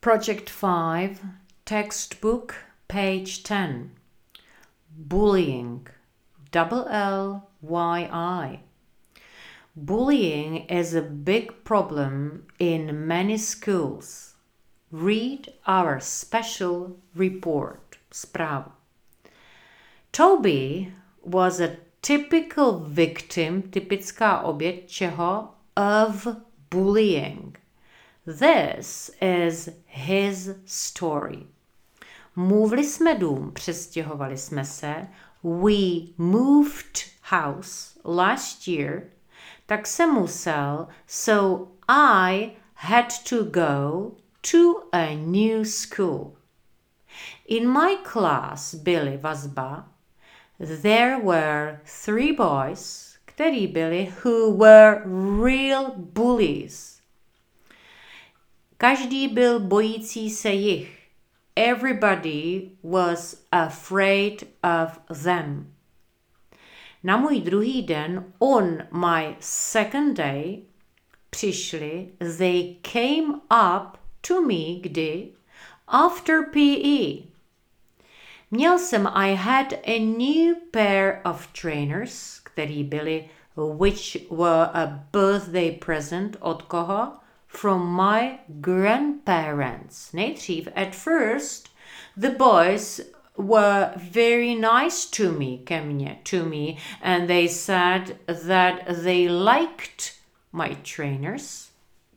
Project 5, textbook, page 10. Bullying, L-Y-I. Bullying is a big problem in many schools. Read our special report. Zprávu. Toby was a typical victim, typická oběť čeho? Of bullying. This is his story. Movili jsme dům, přestěhovali jsme se. We moved house last year. Tak jsem musel, so I had to go to a new school. In my class byly vazba. There were 3 boys, který byli, who were real bullies. Každý byl bojící se jich. Everybody was afraid of them. Na můj druhý den, on my second day, přišli, they came up to me, kdy? After PE. Měl jsem, I had a new pair of trainers, který byli, which were a birthday present, od koho? From my grandparents. Nejdřív, at first, the boys were very nice to me, ke mně, to me, and they said that they liked my trainers.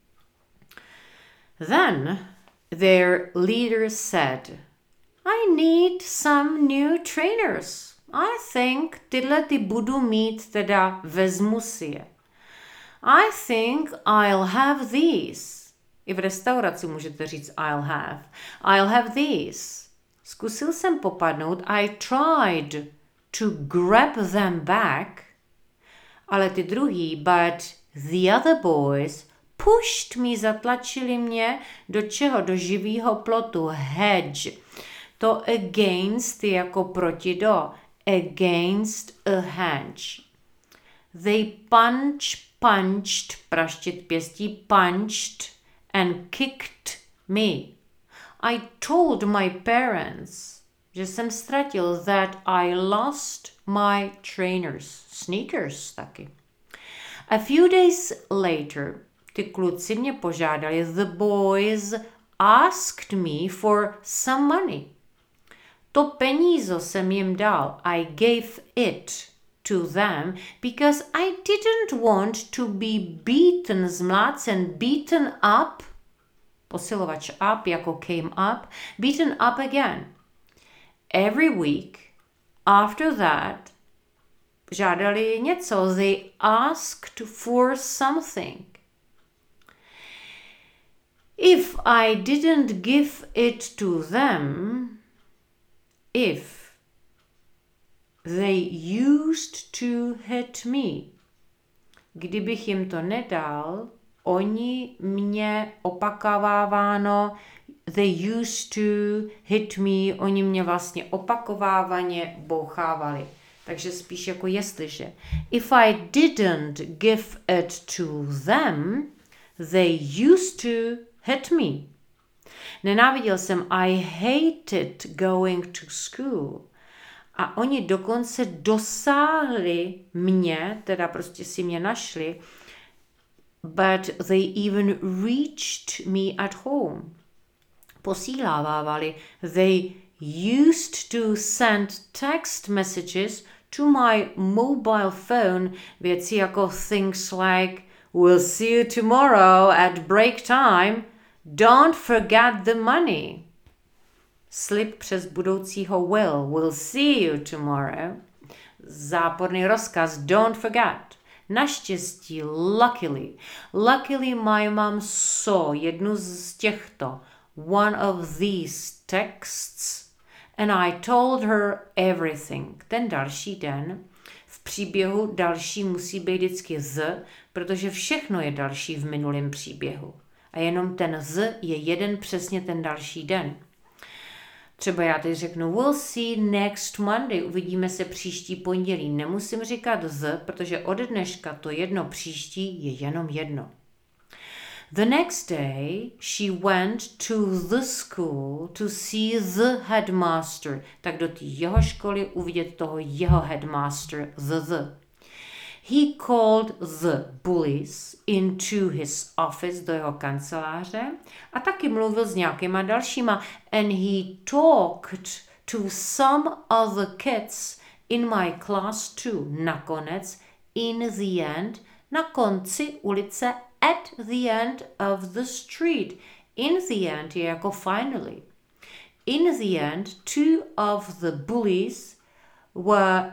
Then their leader said, I need some new trainers. I think tyhle ty budu mít, teda vezmu si je. I think I'll have these. I v restauraci můžete říct I'll have these. Zkusil jsem popadnout. I tried to grab them back. Ale ty druhý, but the other boys pushed me, zatlačili mě do čeho? Do živýho plotu. Hedge. To against je jako proti do. Against a hedge. They punched, praštit pěstí, punched and kicked me. I told my parents, že jsem ztratil, that I lost my trainers, sneakers taky. A few days later, ty kluci mě požádali, the boys asked me for some money. To peníze jsem jim dal, I gave it to them because I didn't want to be beaten, zmlácen, beaten up, posilovač up jako came up, beaten up again. Every week after that žádali něco, they asked for something. If I didn't give it to them, if they used to hit me. Kdybych jim to nedal, oni mě opakováváno, they used to hit me, oni mě vlastně opakovávaně bouchávali. Takže spíš jako jestliže. If I didn't give it to them, they used to hit me. Nenáviděl jsem, I hated going to school. A oni dokonce dosáhli mě, teda prostě si mě našli, but they even reached me at home. Posílávávali. They used to send text messages to my mobile phone, věci jako things like, we'll see you tomorrow at break time, don't forget the money. Slib přes budoucího we'll see you tomorrow. Záporný rozkaz, don't forget. Naštěstí, luckily my mom saw jednu z těchto, one of these texts, and I told her everything. Ten další den, v příběhu další musí být vždycky z, protože všechno je další v minulém příběhu. A jenom ten z je jeden přesně ten další den. Třeba já teď řeknu we'll see next Monday, uvidíme se příští pondělí. Nemusím říkat z, protože ode dneška to jedno příští je jenom jedno. The next day, she went to the school to see the headmaster. Tak do té jeho školy uvidět toho jeho headmaster, the. He called the bullies into his office, do jeho kanceláře, a taky mluvil s nějakýma dalšíma. And he talked to some other kids in my class too. Nakonec, in the end, na konci ulice, at the end of the street. In the end je jako finally. In the end, two of the bullies were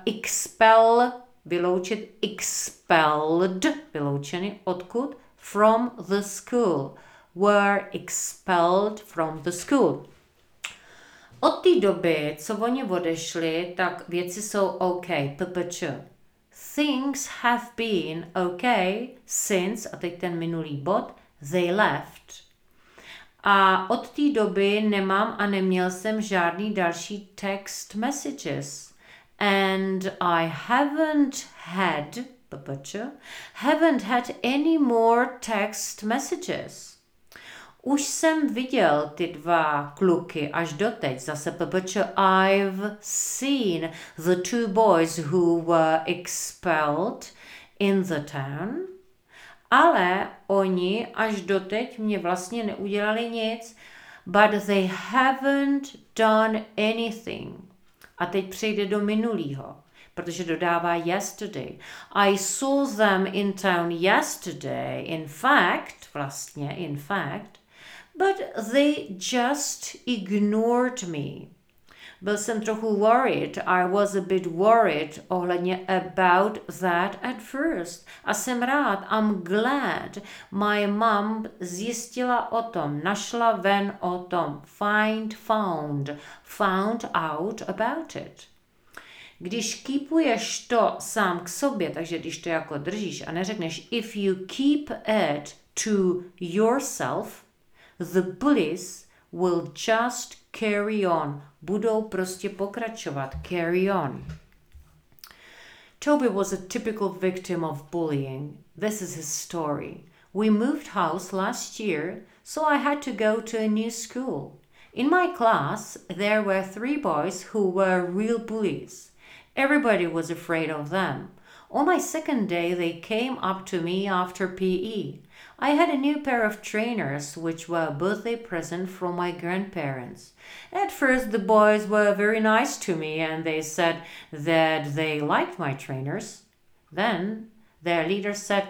vyloučeny, odkud? From the school. Were expelled from the school. Od té doby, co oni odešli, tak věci jsou OK, ppč. Things have been okay since, a teď ten minulý bod, they left. A od té doby nemám a neměl jsem žádný další text messages. And I haven't had any more text messages. Už jsem viděl ty dva kluky až doteď, zase ppč, I've seen the two boys who were expelled in the town, ale oni až doteď mě vlastně neudělali nic, but they haven't done anything. A teď přejde do minulýho, protože dodává yesterday. I saw them in town yesterday, in fact, but they just ignored me. Byl jsem trochu worried, I was a bit worried ohledně about that at first. A jsem rád, I'm glad, my mom zjistila o tom, našla ven o tom, found out about it. Když keepuješ to sám k sobě, takže když to jako držíš a neřekneš if you keep it to yourself, the bullies will just carry on. Budou prostě pokračovat. Carry on. Toby was a typical victim of bullying. This is his story. We moved house last year, so I had to go to a new school. In my class, there were 3 boys who were real bullies. Everybody was afraid of them. On my second day, they came up to me after PE. I had a new pair of trainers, which were a birthday present from my grandparents. At first, the boys were very nice to me and they said that they liked my trainers. Then, their leader said,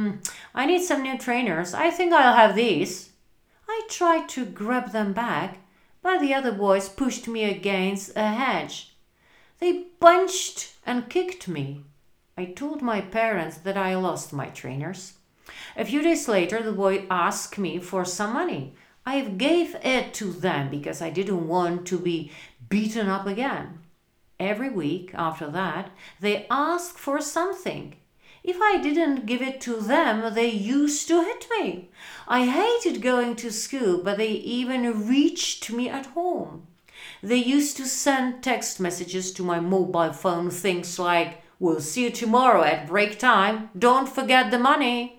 I need some new trainers. I think I'll have these. I tried to grab them back, but the other boys pushed me against a hedge. They punched and kicked me. I told my parents that I lost my trainers. A few days later, the boy asked me for some money. I gave it to them because I didn't want to be beaten up again. Every week after that, they asked for something. If I didn't give it to them, they used to hit me. I hated going to school, but they even reached me at home. They used to send text messages to my mobile phone, things like, "We'll see you tomorrow at break time. Don't forget the money."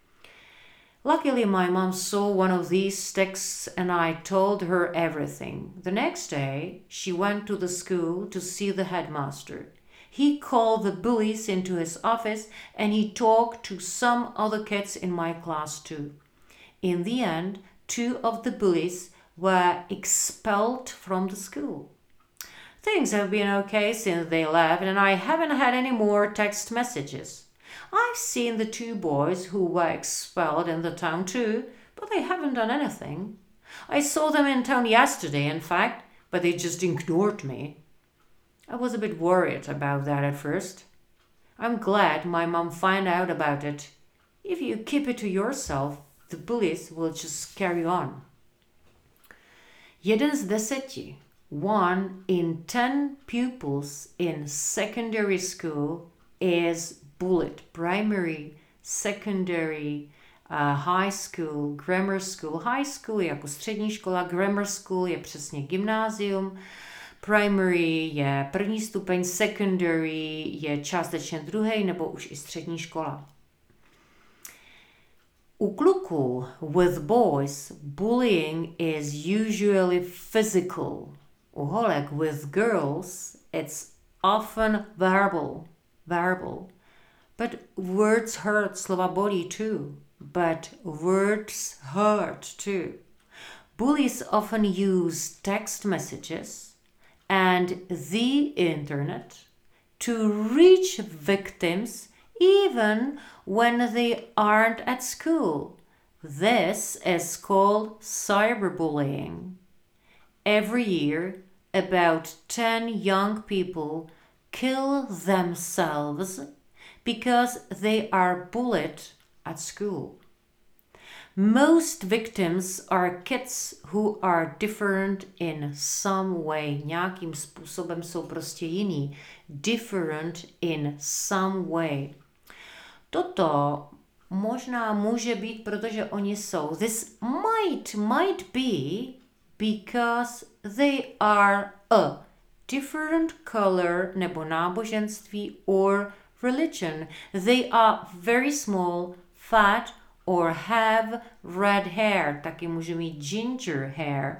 Luckily, my mom saw one of these texts and I told her everything. The next day, she went to the school to see the headmaster. He called the bullies into his office and he talked to some other kids in my class too. In the end, 2 of the bullies were expelled from the school. Things have been okay since they left and I haven't had any more text messages. I've seen the 2 boys who were expelled in the town too, but they haven't done anything. I saw them in town yesterday, in fact, but they just ignored me. I was a bit worried about that at first. I'm glad my mom found out about it. If you keep it to yourself, the bullies will just carry on. 1 z 10. 1 in 10 pupils in secondary school is bullied. Primary, secondary, high school, grammar school. High school je jako střední škola, grammar school je přesně gymnázium. Primary je první stupeň, secondary je částečně druhý nebo už i střední škola. U kluků, with boys, bullying is usually physical. U holek, with girls, it's often verbal. But words hurt, slova bolí too. But words hurt too. Bullies often use text messages and the internet to reach victims even when they aren't at school. This is called cyberbullying. Every year, about 10 young people kill themselves because they are bullied at school. Most victims are kids who are different in some way. Nějakým způsobem jsou prostě jiný. Different in some way. Toto možná může být, protože oni jsou. This might be because they are a different color nebo náboženství or religion. They are very small, fat or have red hair. Taky může mít ginger hair.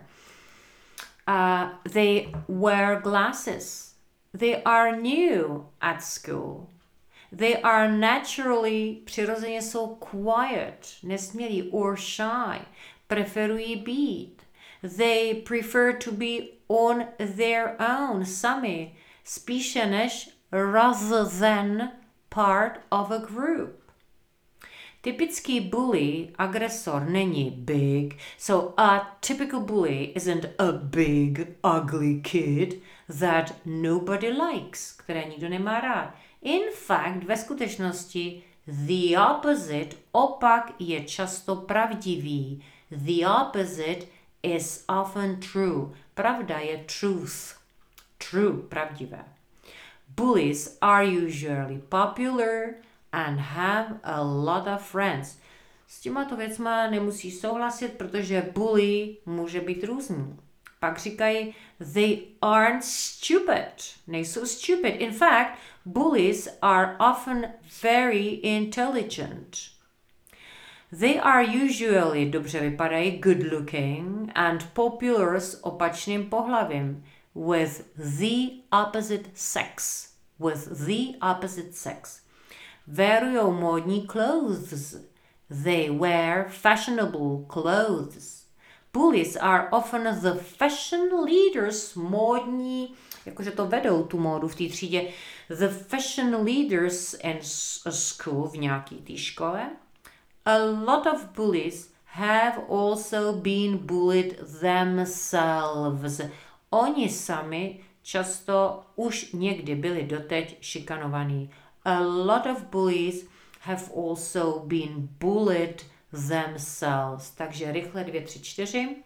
They wear glasses. They are new at school. They are naturally, přirozeně jsou quiet, nesmělí or shy, preferují být. They prefer to be on their own, sami, spíše než rather than part of a group. Typický bully, agresor, není big, so a typical bully isn't a big, ugly kid that nobody likes, které nikdo nemá rád. In fact, ve skutečnosti, the opposite, opak je často pravdivý. The opposite is often true. Pravda je truth. True, pravdivé. Bullies are usually popular and have a lot of friends. S těmato věcma nemusíš souhlasit, protože bully může být různý. Pak říkají, they aren't stupid. Nejsou stupid. In fact, bullies are often very intelligent. They are usually, dobře vypadají, good looking and popular s opačným pohlavím. With the opposite sex. With the opposite sex. Wearujou módní clothes. They wear fashionable clothes. Bullies are often the fashion leaders, módní, jakože to vedou tu módu v té třídě. The fashion leaders in a school, v nějaké té škole. A lot of bullies have also been bullied themselves. Oni sami často už někdy byli doteď šikanovaní. A lot of bullies have also been bullied themselves. Takže rychle 2, 3, 4.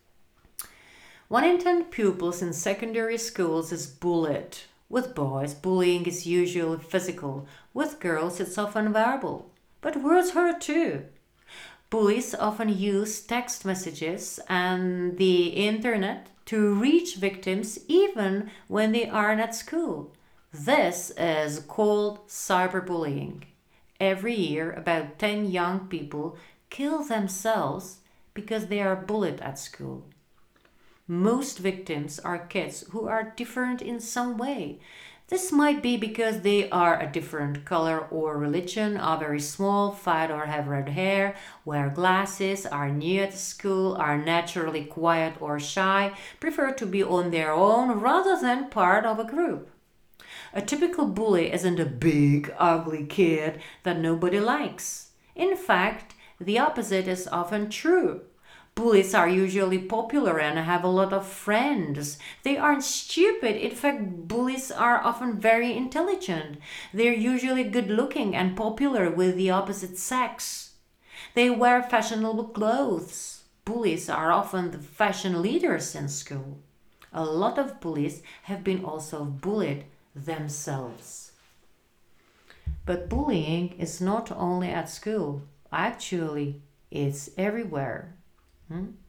1 in 10 pupils in secondary schools is bullied. With boys, bullying is usually physical. With girls, it's often verbal. But words hurt too. Bullies often use text messages and the internet to reach victims even when they aren't at school. This is called cyberbullying. Every year, about 10 young people kill themselves because they are bullied at school. Most victims are kids who are different in some way. This might be because they are a different color or religion, are very small, fat or have red hair, wear glasses, are new at school, are naturally quiet or shy, prefer to be on their own rather than part of a group. A typical bully isn't a big, ugly kid that nobody likes. In fact, the opposite is often true. Bullies are usually popular and have a lot of friends. They aren't stupid. In fact, bullies are often very intelligent. They're usually good looking and popular with the opposite sex. They wear fashionable clothes. Bullies are often the fashion leaders in school. A lot of bullies have been also bullied themselves. But bullying is not only at school. Actually, it's everywhere.